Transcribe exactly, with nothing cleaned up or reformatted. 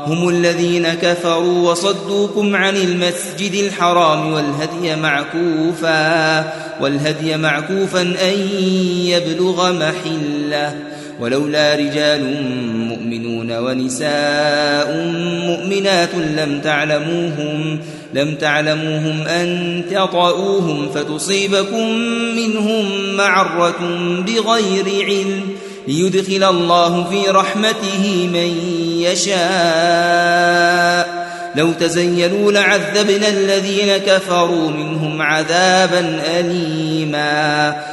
هم الذين كفروا وصدوكم عن المسجد الحرام والهدي معكوفا والهدي معكوفا أن يبلغ محله ولولا رجال مؤمنون ونساء مؤمنات لم تعلموهم لم تعلموهم أن تطؤوهم فتصيبكم منهم معرة بغير علم ليدخل الله في رحمته من يشاء لو تزيلوا لعذبنا الذين كفروا منهم عذابا أليما.